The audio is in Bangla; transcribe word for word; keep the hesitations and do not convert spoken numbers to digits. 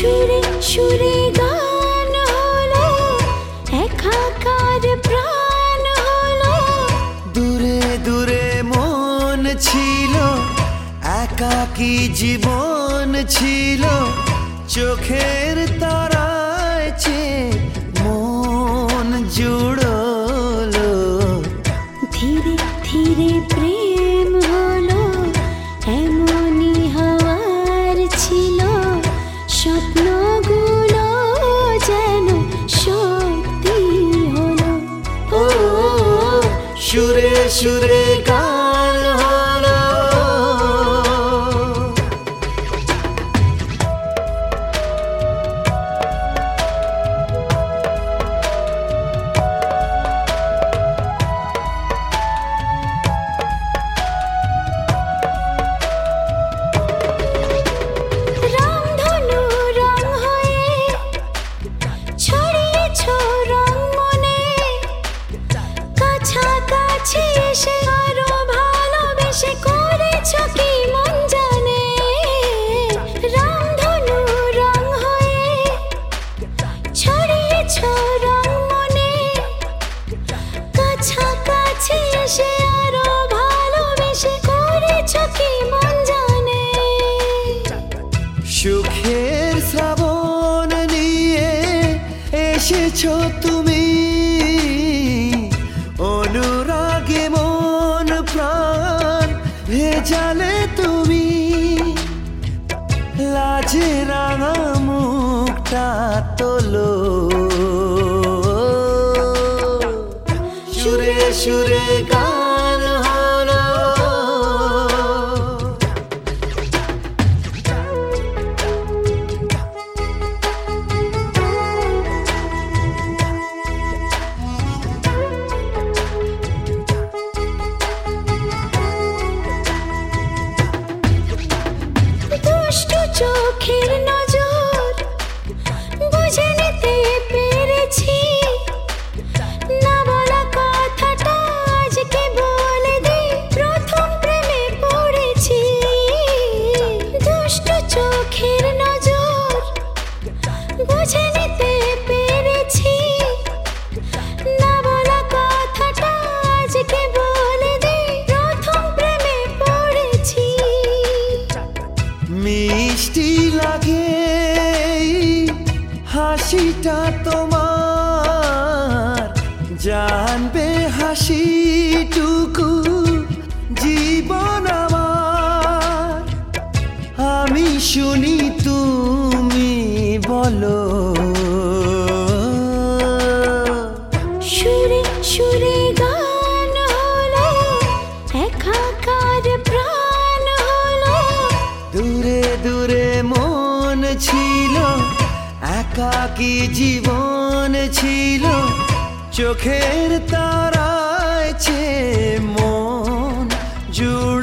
সুরে সুরে গান হলো, একাকার প্রাণ হলো। দূরে দূরে মন ছিল, একাকী জীবন ছিল, চোখের তারায় চেয়ে মন জুড়লো। ধীরে ধীরে প্রেম হলো, এমনই হওয়ার ছিল। স্বপ্নগুলো যেন সত্যি হলো। ও সুরে সুরে গান হলো। রামধনু রং হয়ে ছড়িয়েছ রং মনে, কাছাকাছি এসে আরো ভালোবেসে করেছ কি মন জানে। রামধনু রং হয়ে ছড়িয়েছ রং মনে, কাছাকাছি এসে আরো ভালোবেসে করেছ কি মন জানে। সুখের শ্রাবণ নিয়ে এসেছো তুমি, অনুরাগে মন প্রাণ ভেজালে তুমি। লাজে রাঙা মুখটা তোলো, সুরে সুরে গান হলো। দুষ্টু চোখের নজর বুঝে নিতে পেরেছি, না বলা কথাটা আজকে বলে দিই, প্রথম প্রেমে পড়েছি। দুষ্টু চোখের নজর বুঝে নিতে পেরেছি, না বলা কথাটা আজকে বলে দিই, প্রথম প্রেমে পড়েছি। মিষ্টি লাগে এই হাসিটা তোমার, জানবে হাসিটুকু জীবন আমার। আমি শুনি তুমি বলো, সুরে সুরে গান হলো, একাকার প্রাণ হলো। দূরে দূরে মন ছিল, একাকী জীবন ছিল, চোখের তারায় চেয়ে মন জুড়